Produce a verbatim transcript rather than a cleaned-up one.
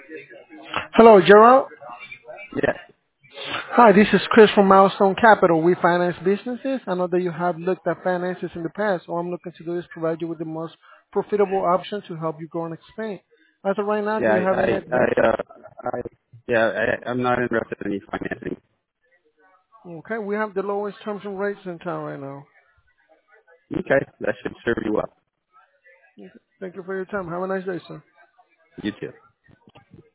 Hello, Gerald. Yes. Hi, this is Chris from Milestone Capital. We finance businesses. I know that you have looked at finances in the past. All I'm looking to do is provide you with the most profitable option to help you grow and expand. As of right now, do Yeah, you I, have I, any I, advice? uh, I yeah, I, I'm not interested in any financing. Okay, we have the lowest terms and rates in town right now. Okay, that should serve you well. Thank you for your time. Have a nice day, sir. You too.